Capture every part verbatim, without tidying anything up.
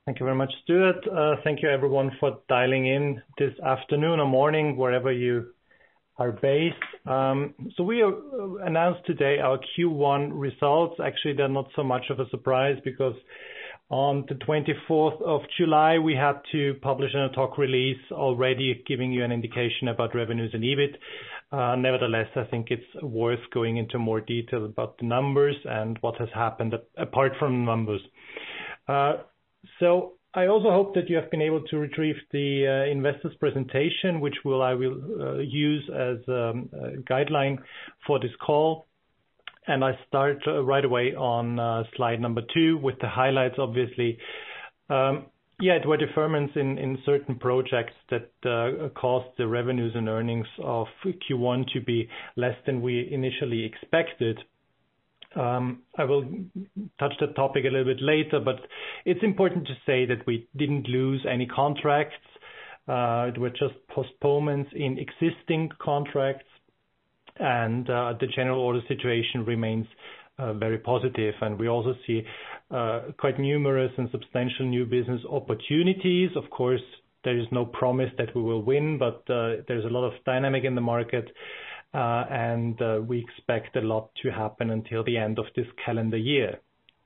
Thank you very much, Stuart. Uh, thank you everyone for dialing in this afternoon or morning, wherever you are based. Um, so we are, uh, announced today our Q one results. Actually, they're not so much of a surprise because on the twenty-fourth of July, we had to publish an ad hoc release already giving you an indication about revenues and EBIT. Uh, nevertheless, I think it's worth going into more detail about the numbers and what has happened apart from the numbers. Uh, So I also hope that you have been able to retrieve the uh, investors presentation, which will I will uh, use as um, a guideline for this call. And I start uh, right away on uh, slide number two with the highlights, obviously. Um, yeah, it were deferments in, in certain projects that uh, caused the revenues and earnings of Q one to be less than we initially expected. Um, I will touch that topic a little bit later, but it's important to say that we didn't lose any contracts. Uh, it were just postponements in existing contracts, and uh, the general order situation remains uh, very positive. And we also see uh, quite numerous and substantial new business opportunities. Of course, there is no promise that we will win, but uh, there's a lot of dynamic in the market. Uh, and uh, we expect a lot to happen until the end of this calendar year.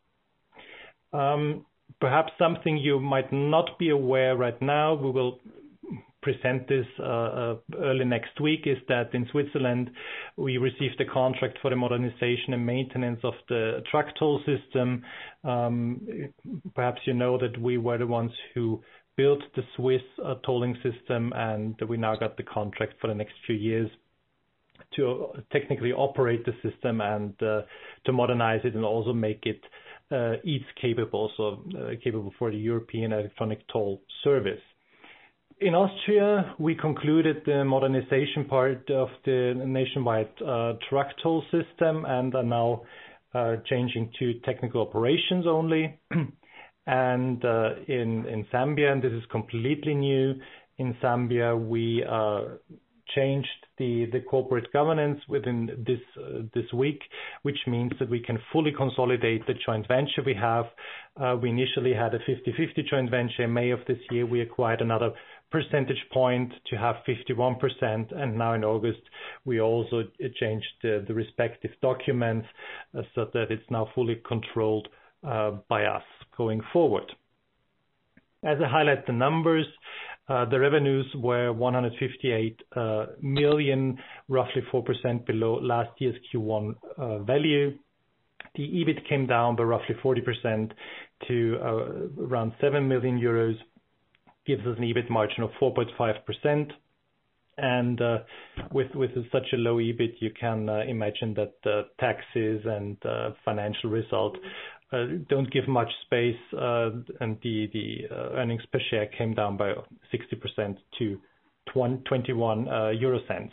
Um, perhaps something you might not be aware right now, we will present this uh, uh, early next week, is that in Switzerland we received a contract for the modernization and maintenance of the truck toll system. Um, perhaps you know that we were the ones who built the Swiss uh, tolling system, and we now got the contract for the next few years to technically operate the system and uh, to modernize it and also make it uh, E A T S capable, so uh, capable for the European electronic toll service. In Austria, we concluded the modernization part of the nationwide uh, truck toll system and are now uh, changing to technical operations only. and uh, in, in Zambia, and this is completely new, in Zambia we uh, changed the, the corporate governance within this uh, this week, which means that we can fully consolidate the joint venture we have. Uh, we initially had a fifty-fifty joint venture. In May of this year, we acquired another percentage point to have fifty-one percent, and now in August, we also changed the, the respective documents uh, so that it's now fully controlled uh, by us going forward. As I highlight the numbers, Uh, the revenues were one hundred fifty-eight uh, million, roughly four percent below last year's Q one uh, value. The EBIT came down by roughly forty percent to uh, around seven million euros, gives us an EBIT margin of four point five percent. And uh, with with such a low EBIT, you can uh, imagine that uh, taxes and uh, financial result Uh, don't give much space, uh, and the, the uh, earnings per share came down by sixty percent to twenty-one uh, euro cents.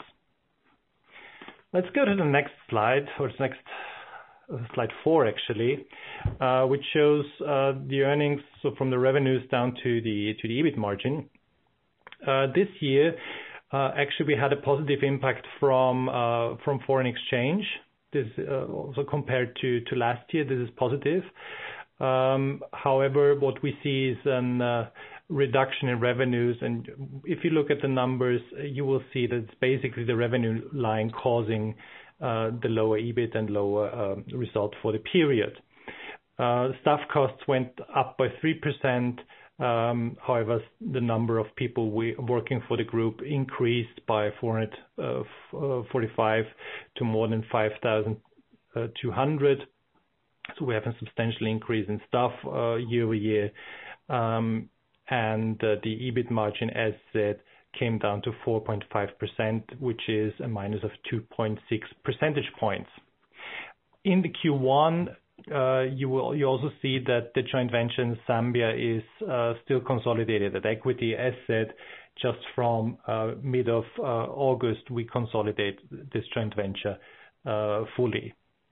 Let's go to the next slide, or the next uh, slide four actually, uh, which shows uh, the earnings, so from the revenues down to the to the EBIT margin. Uh, this year, uh, actually, we had a positive impact from uh, from foreign exchange. This uh, also compared to, to last year, this is positive. Um, however, what we see is a uh, reduction in revenues, and if you look at the numbers, you will see that it's basically the revenue line causing uh, the lower EBIT and lower uh, result for the period. Uh, staff costs went up by three percent. Um, however, the number of people we, working for the group increased by four hundred forty-five to more than five thousand two hundred. So we have a substantial increase in staff uh, year over year. Um, and uh, the EBIT margin, as said, came down to four point five percent, which is a minus of two point six percentage points. In the Q one, Uh, you will you also see that the joint venture in Zambia is uh, still consolidated at equity. As said, just from uh, mid of uh, August, we consolidate this joint venture uh, fully.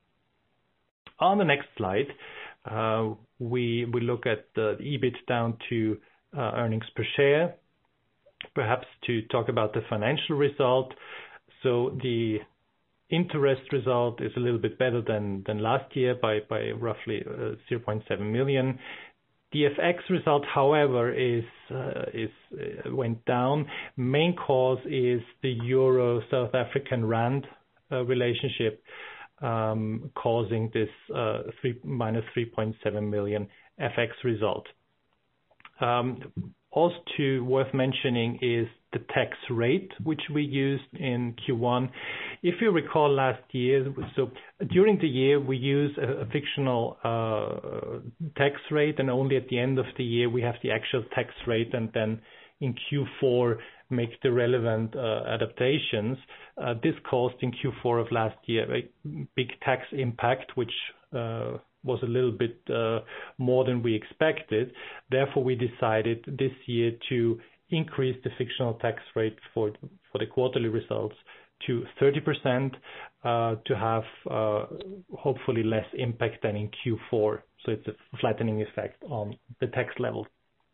On the next slide, uh, we we look at the EBIT down to uh, earnings per share. Perhaps to talk about the financial result. So the interest result is a little bit better than, than last year by, by roughly uh, zero point seven million. The F X result, however, is uh, is uh, went down. Main cause is the Euro South African Rand uh, relationship, um, causing this uh, three, minus three point seven million F X result. Um, also to worth mentioning is the tax rate which we used in Q one. If you recall last year, so during the year we use a, a fictional uh, tax rate, and only at the end of the year we have the actual tax rate, and then in Q four make the relevant uh, adaptations. Uh, this caused in Q four of last year a big tax impact, which uh, was a little bit uh, more than we expected. Therefore, we decided this year to increase the fictional tax rate for for the quarterly results to thirty percent uh, to have uh, hopefully less impact than in Q four. So it's a flattening effect on the tax level.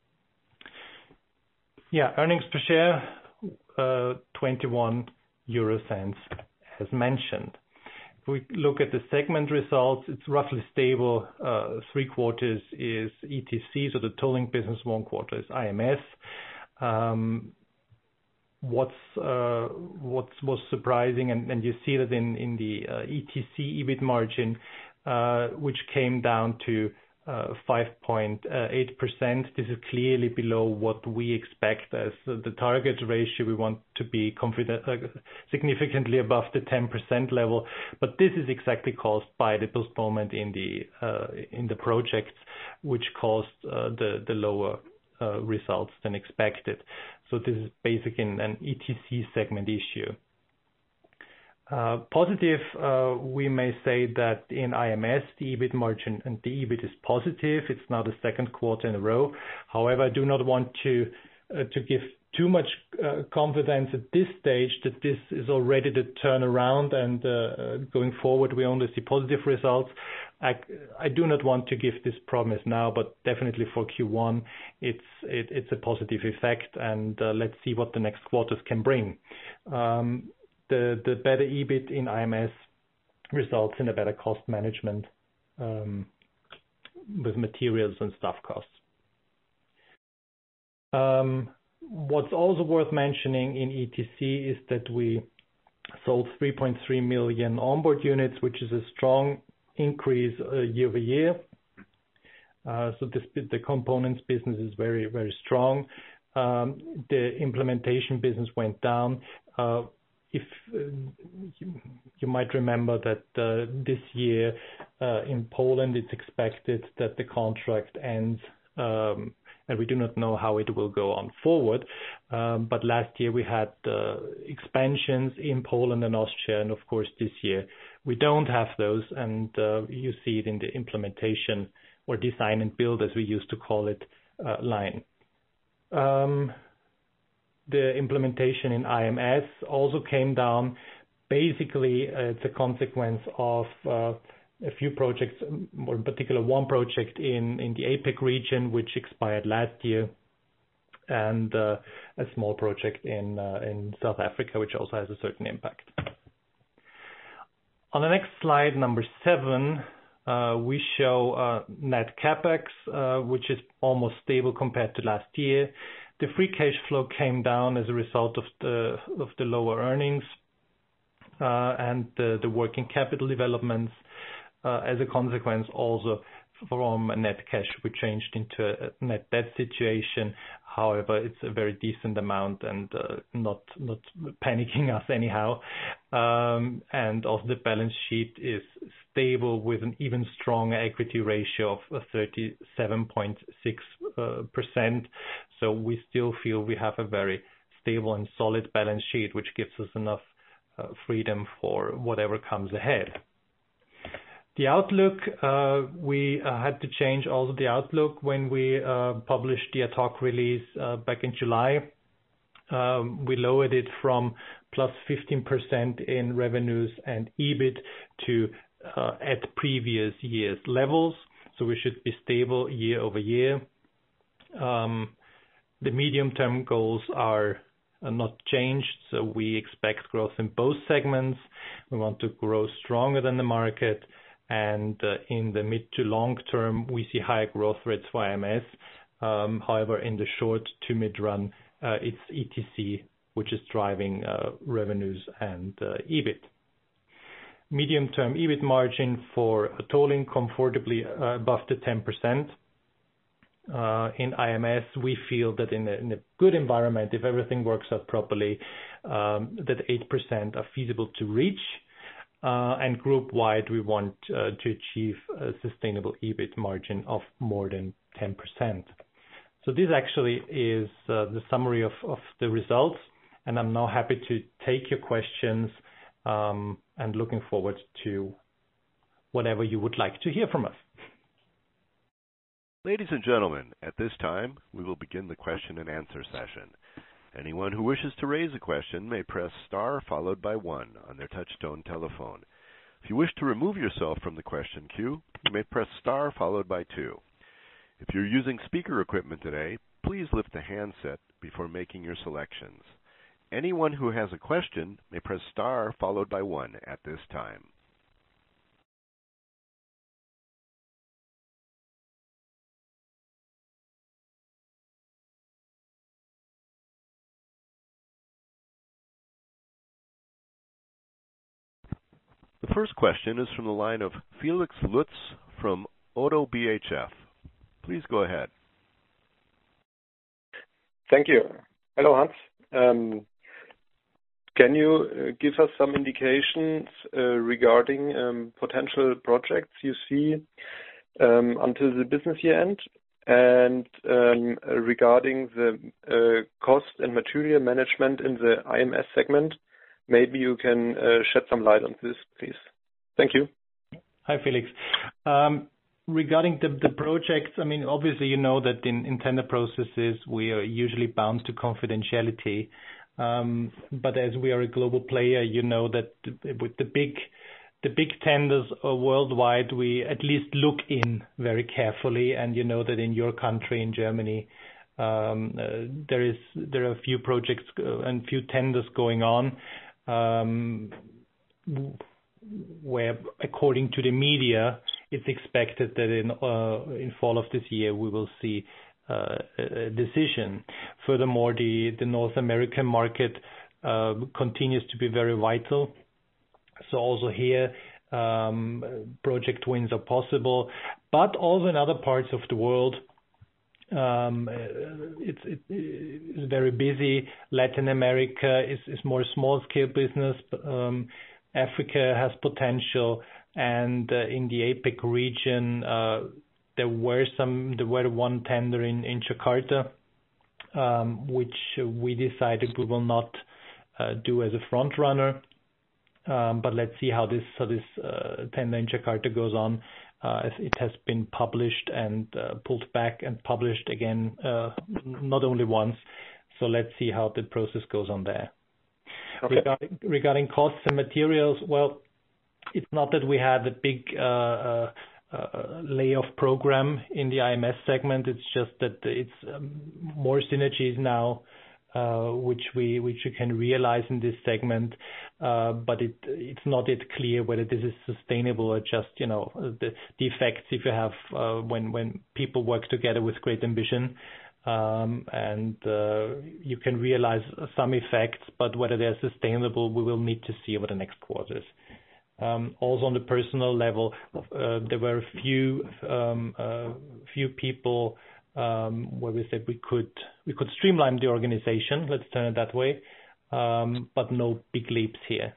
Yeah, earnings per share, uh, twenty-one euro cents as mentioned. If we look at the segment results, it's roughly stable. Uh, three quarters is E T C, so the tolling business, one quarter is I M S. Um, what's uh, what was surprising, and, and you see that in, in the uh, E T C E B I T margin, uh, which came down to uh, five point eight percent. This is clearly below what we expect as the target ratio. We want to be confident, uh, significantly above the ten percent level, but this is exactly caused by the postponement in the uh, in the projects, which caused uh, the the lower uh, results than expected. So this is basically an E T C segment issue. Uh, positive, uh, we may say that in I M S, the E B I T margin and the E B I T is positive. It's now the second quarter in a row. However, I do not want to uh, to give too much uh, confidence at this stage that this is already the turnaround, and uh, going forward we only see positive results. I, I do not want to give this promise now, but definitely for Q one, it's it, it's a positive effect, and uh, let's see what the next quarters can bring. Um, The, the better E B I T in I M S results in a better cost management um, with materials and staff costs. Um, what's also worth mentioning in E T C is that we sold three point three million onboard units, which is a strong increase uh, year over year. Uh, so this, the components business is very, very strong. Um, the implementation business went down. Uh, If uh, you, you might remember that uh, this year uh, in Poland, it's expected that the contract ends, um, and we do not know how it will go on forward. Um, but last year we had uh, expansions in Poland and Austria, and of course this year we don't have those, and uh, you see it in the implementation or design and build, as we used to call it, uh, line. Um, The implementation in I M S also came down. Basically, uh, it's a consequence of uh, a few projects, or in particular one project in, in the APAC region, which expired last year, and uh, a small project in, uh, in South Africa, which also has a certain impact. On the next slide, number seven, uh, we show uh, net CapEx, uh, which is almost stable compared to last year. The free cash flow came down as a result of the of the lower earnings uh, and the, the working capital developments. Uh, as a consequence, also from a net cash, we changed into a net debt situation. However, it's a very decent amount, and uh, not not panicking us anyhow. Um, and also the balance sheet is stable with an even stronger equity ratio of thirty-seven point six percent. So we still feel we have a very stable and solid balance sheet, which gives us enough uh, freedom for whatever comes ahead. The outlook, uh, we uh, had to change also the outlook when we uh, published the ad hoc release uh, back in July. Um, we lowered it from plus fifteen percent in revenues and E B I T to uh, at previous year's levels. So we should be stable year over year. Um, the medium-term goals are uh, not changed, so we expect growth in both segments. We want to grow stronger than the market, and uh, in the mid to long term, we see higher growth rates for I M S. Um, however, in the short to mid run, uh, it's E T C which is driving uh, revenues and uh, EBIT. Medium-term EBIT margin for tolling comfortably uh, above the ten percent. Uh, in I M S, we feel that in a, in a good environment, if everything works out properly, um, that eight percent are feasible to reach. Uh, and group-wide, we want uh, to achieve a sustainable EBIT margin of more than ten percent. So this actually is uh, the summary of, of the results, and I'm now happy to take your questions um, and looking forward to whatever you would like to hear from us. Ladies and gentlemen, at this time, we will begin the question and answer session. Anyone who wishes to raise a question may press star followed by one on their touch-tone telephone. If you wish to remove yourself from the question queue, you may press star followed by two. If you're using speaker equipment today, please lift the handset before making your selections. Anyone who has a question may press star followed by one at this time. The first question is from the line of Felix Lutz from Oddo B H F. Please go ahead. Thank you. Hello, Hans. Um, can you uh, give us some indications uh, regarding um, potential projects you see um, until the business year end, and um, regarding the uh, cost and material management in the I M S segment? Maybe you can uh, shed some light on this, please. Thank you. Hi, Felix. Um, regarding the, the projects, I mean, obviously you know that in, in tender processes we are usually bound to confidentiality. Um, but as we are a global player, you know that with the big the big tenders worldwide, we at least look in very carefully. And you know that in your country, in Germany, um, uh, there is there are a few projects and few tenders going on. Um, where, according to the media, it's expected that in uh, in fall of this year we will see uh, a decision. Furthermore, the, the North American market uh, continues to be very vital. So also here, um, project wins are possible, but also in other parts of the world. Um, it's, it, it's very busy. Latin America is, is more small-scale business. Um, Africa has potential, and uh, in the APEC region, uh, there were some. There were one tender in in Jakarta, um, which we decided we will not uh, do as a front runner. Um, but let's see how this how this uh, tender in Jakarta goes on. Uh, it has been published and uh, pulled back and published again, uh, not only once. So let's see how the process goes on there. Okay. Regarding, regarding costs and materials, well, it's not that we had a big uh, uh, uh, layoff program in the I M S segment. It's just that it's um, more synergies now, Uh, which we which we can realize in this segment, uh, but it it's not yet clear whether this is sustainable or just you know the, the effects if you have uh, when when people work together with great ambition, um, and uh, you can realize some effects, but whether they're sustainable, we will need to see over the next quarters. Um, also on the personal level, uh, there were a few um, uh, few people. Um, where we said we could we could streamline the organization, let's turn it that way, um, but no big leaps here.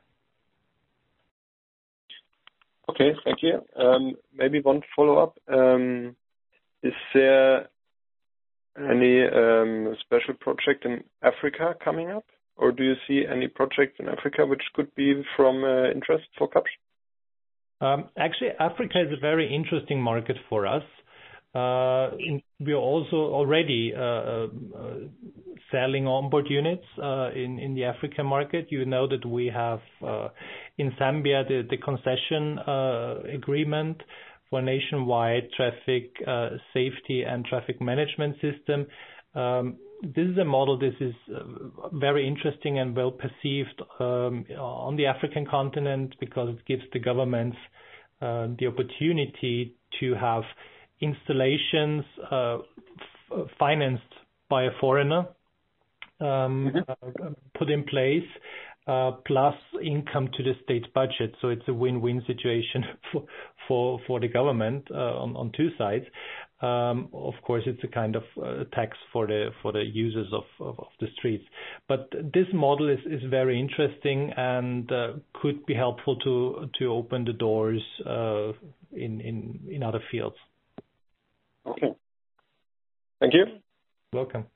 Okay, thank you. Um, maybe one follow-up. Um, is there any um, special project in Africa coming up, or do you see any project in Africa which could be from uh, interest for Kapsch? Um, actually, Africa is a very interesting market for us. Uh, in, we are also already uh, uh, selling onboard units uh, in, in the African market. You know that we have uh, in Zambia the, the concession uh, agreement for nationwide traffic uh, safety and traffic management system. Um, this is a model. This is uh, very interesting and well perceived um, on the African continent because it gives the governments uh, the opportunity to have installations uh, f- financed by a foreigner um, Mm-hmm. uh, put in place, uh, plus income to the state budget. So it's a win-win situation for for, for the government uh, on, on two sides. Um, of course, it's a kind of uh, tax for the for the users of, of, of the streets. But this model is, is very interesting and uh, could be helpful to to open the doors uh, in, in in other fields. Okay. Thank you. Welcome.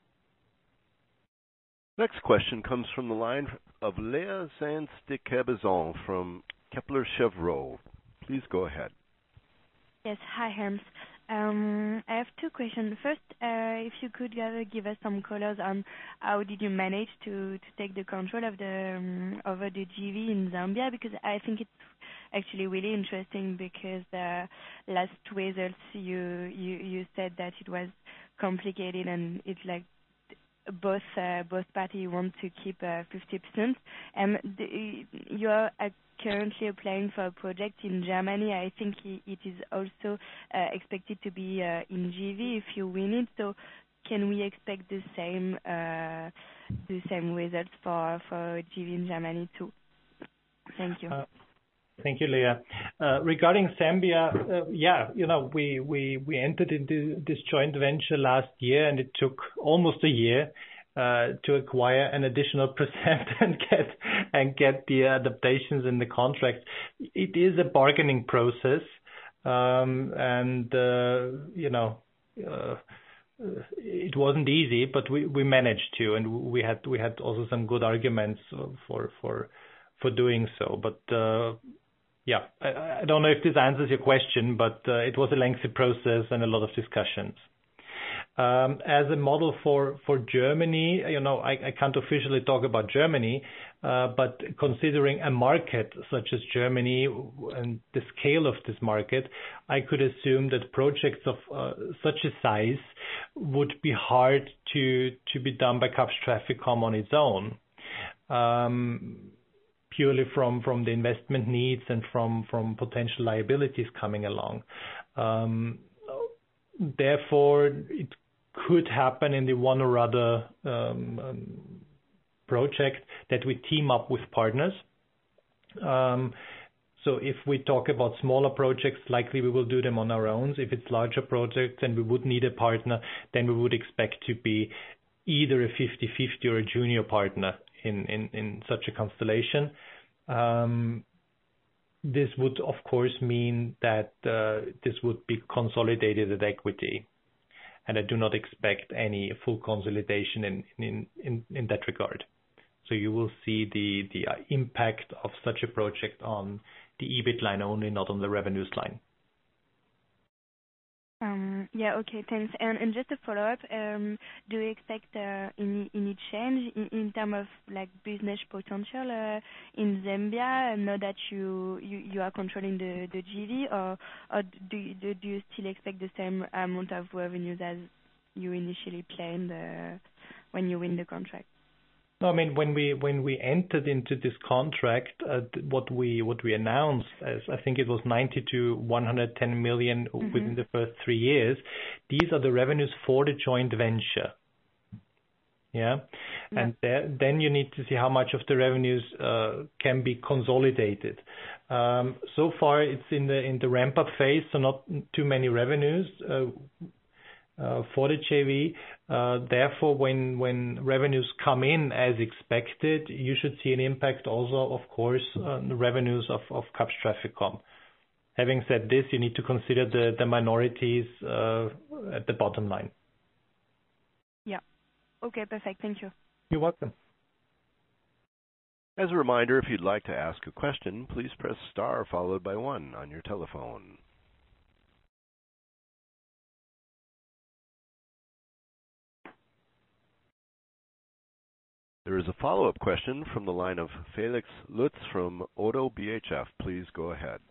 Next question comes from the line of Lea Sanz de Cabezon from Kepler Cheuvreux. Please go ahead. Yes. Hi, Hans. Um, I have two questions. First, uh, if you could uh, give us some colors on how did you manage to, to take the control of the um, over the G V in Zambia, because I think it's actually really interesting, because the last results you you, you said that it was complicated and it's like both uh, both parties want to keep uh, fifty percent. Um, the, you are uh, currently applying for a project in Germany. I think it is also uh, expected to be uh, in G V if you win it. So can we expect the same uh, the same results for for G V in Germany too? Thank you. Uh, Thank you, Leah. Uh, regarding Zambia, uh, yeah, you know, we, we, we entered into this joint venture last year, and it took almost a year uh, to acquire an additional percent and get and get the adaptations in the contract. It is a bargaining process, um, and uh, you know, uh, it wasn't easy, but we, we managed to, and we had we had also some good arguments for for for doing so, but. Uh, Yeah, I, I don't know if this answers your question, but uh, it was a lengthy process and a lot of discussions. Um, as a model for, for Germany, you know, I, I can't officially talk about Germany, uh, but considering a market such as Germany and the scale of this market, I could assume that projects of uh, such a size would be hard to, to be done by Kapsch Trafficom on its own. Um, purely from, from the investment needs and from, from potential liabilities coming along. Um, therefore, it could happen in the one or other um, um, project that we team up with partners. Um, so if we talk about smaller projects, likely we will do them on our own. If it's larger projects and we would need a partner, then we would expect to be either a fifty-fifty or a junior partner in, in, in such a constellation. Um, this would, of course, mean that uh, this would be consolidated at equity. And I do not expect any full consolidation in, in, in, in that regard. So you will see the, the impact of such a project on the E B I T line only, not on the revenues line. Um, yeah, okay, thanks. And, and just a follow-up, um, do you expect uh, any any change in, in terms of like business potential uh, in Zambia now that you, you, you are controlling the, the G V, or or do you, do, do you still expect the same amount of revenues as you initially planned uh, when you win the contract? No, I mean, when we when we entered into this contract, uh, what we what we announced as I think it was ninety to one hundred ten million mm-hmm. within the first three years. These are the revenues for the joint venture. Yeah, yeah. And there, then you need to see how much of the revenues uh, can be consolidated. Um, so far, it's in the in the ramp up phase, so not too many revenues. Uh, Uh, for the J V. Uh, therefore, when when revenues come in as expected, you should see an impact also, of course, on the revenues of, of Kapsch Trafficom. Having said this, you need to consider the, the minorities uh, at the bottom line. Yeah. Okay, perfect. Thank you. You're welcome. As a reminder, if you'd like to ask a question, please press star followed by one on your telephone. There is a follow-up question from the line of Felix Lutz from Oddo B H F. Please go ahead.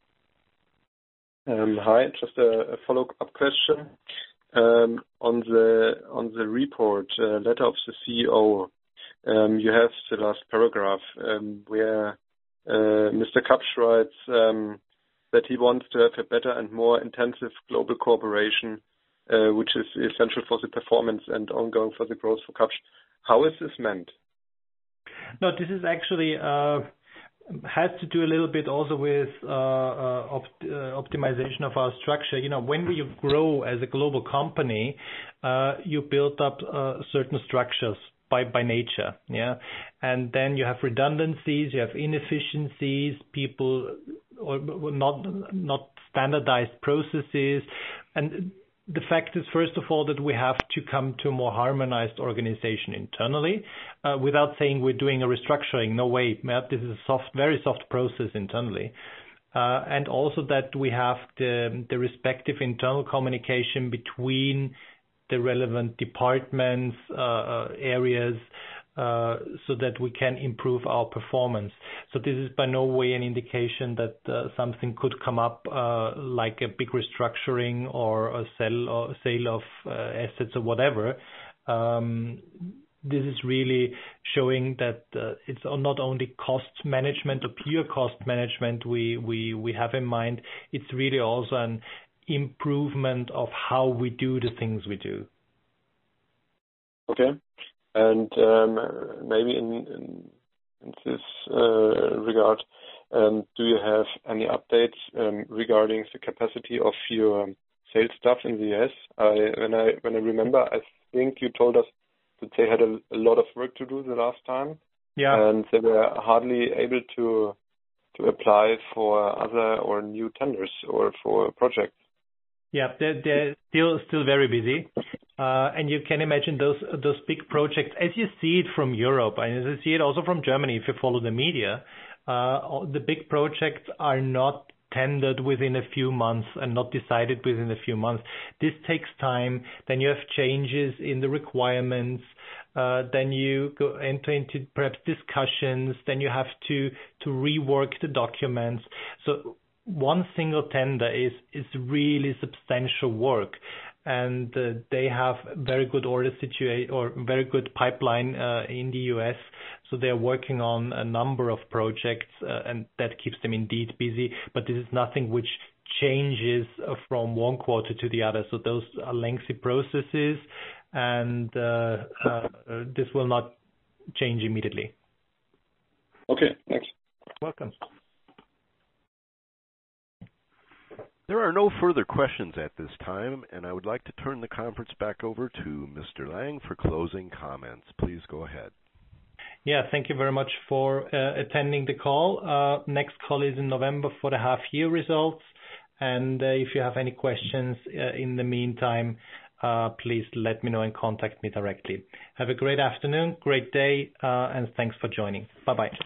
Um, hi, just a, a follow-up question um, on the on the report uh, letter of the C E O. Um, you have the last paragraph um, where uh, Mister Kapsch writes, um, that he wants to have a better and more intensive global cooperation, uh, which is essential for the performance and ongoing for the growth for Kapsch. How is this meant? No, this is actually uh, has to do a little bit also with uh, uh, opt- uh, optimization of our structure. You know, when we grow as a global company, uh, you build up uh, certain structures by by nature, yeah, and then you have redundancies, you have inefficiencies, people or not not standardized processes, and the fact is, first of all, that we have to come to a more harmonized organization internally, uh, without saying we're doing a restructuring. No way. This is a soft, very soft process internally. Uh, and also that we have the, the respective internal communication between the relevant departments, uh, uh, areas, uh, so that we can improve our performance. So this is by no way an indication that uh, something could come up uh, like a big restructuring or a sell or sale of uh, assets or whatever. Um, this is really showing that uh, it's not only cost management or pure cost management we, we, we have in mind, it's really also an improvement of how we do the things we do. Okay. And um, maybe in, in, in this uh, regard, um, do you have any updates um, regarding the capacity of your sales staff in the U S? I, when I when I remember, I think you told us that they had a, a lot of work to do the last time, yeah, and they were hardly able to to apply for other or new tenders or for projects. Yeah, they're, they're still still very busy, uh, and you can imagine those those big projects as you see it from Europe, and as you see it also from Germany. If you follow the media, uh, the big projects are not tendered within a few months and not decided within a few months. This takes time. Then you have changes in the requirements. Uh, then you go enter into perhaps discussions. Then you have to to rework the documents. So one single tender is is really substantial work, and uh, they have very good order situation or very good pipeline uh, in the U S. So they're working on a number of projects, uh, and that keeps them indeed busy. But this is nothing which changes from one quarter to the other. So those are lengthy processes, and uh, uh, this will not change immediately. Okay, thanks. Welcome. There are no further questions at this time, and I would like to turn the conference back over to Mister Lang for closing comments. Please go ahead. Yeah, thank you very much for uh, attending the call. Uh, next call is in November for the half-year results. And uh, if you have any questions uh, in the meantime, uh, please let me know and contact me directly. Have a great afternoon, great day, uh, and thanks for joining. Bye-bye.